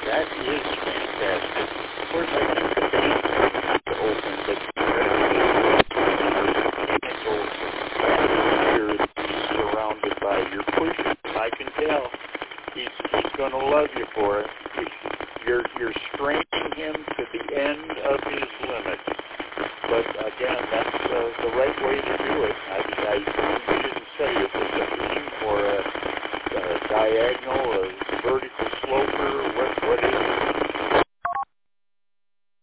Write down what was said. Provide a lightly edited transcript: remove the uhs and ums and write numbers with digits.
That is fantastic. Of course, I think the base is open, but atmosphere he's surrounded by. You're pushing. I can tell. He's going to love you for it. You're straining him to the end of his limit. But again, that's the right way to do it. I didn't say it was a beam or a diagonal, a vertical slope or